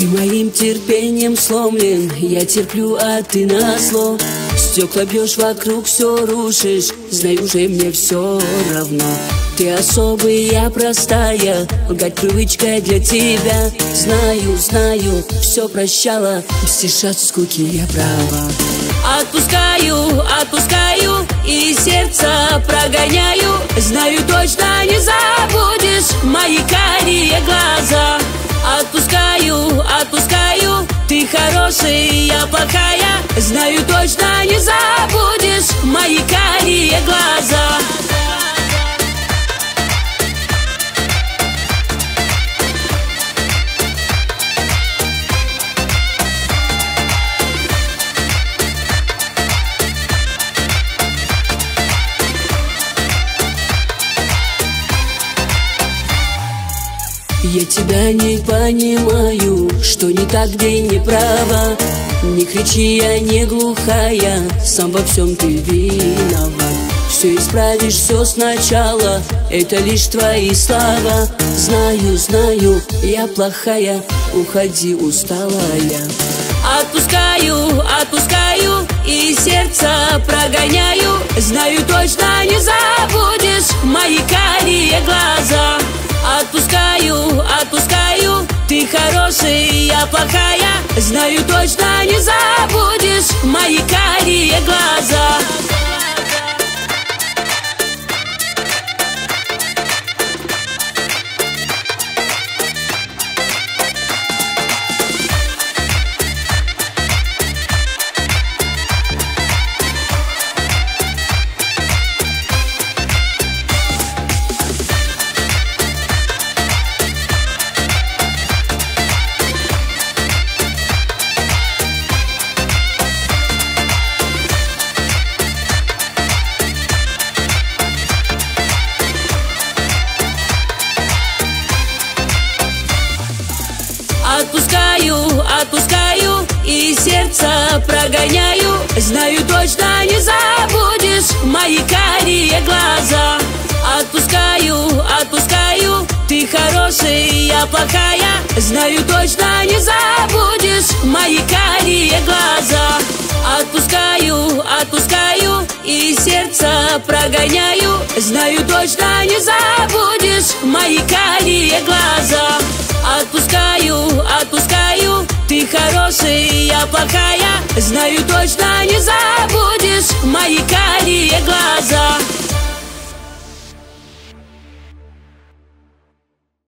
Ты моим терпением сломлен, я терплю, а ты назло. Стекла бьешь вокруг, все рушишь, знаю же, мне все равно. Ты особый, я простая, лгать привычка для тебя. Знаю, знаю, все прощала, мстишь от скуки, я права. Отпускаю, отпускаю и сердце прогоняю. Знаю, точно не забудешь мои карие глаза. Отпускаю, отпускаю, ты хороший, я плохая. Знаю, точно не забудешь мои карие глаза. Я тебя не понимаю, что не так, где не права. Не кричи, я не глухая, сам во всем ты виноват. Все исправишь, все сначала, это лишь твои слова. Знаю, знаю, я плохая, уходи, усталая. Отпускаю, отпускаю и сердце прогоняю. Знаю, точно не забудешь мои карие глаза. Отпускаю, отпускаю, ты хороший, я плохая. Знаю, точно не забудешь мои карие глаза. Отпускаю, отпускаю и сердце прогоняю. Знаю, точно не забудешь мои карие глаза. Отпускаю, отпускаю, ты хороший, я плохая. Знаю, точно не забудешь мои карие глаза. Отпускаю, отпускаю и сердце прогоняю. Знаю, точно не забудешь мои карие глаза. Отпускаю, отпускаю, ты хороший, я плохая. Знаю, точно не забудешь мои карие глаза.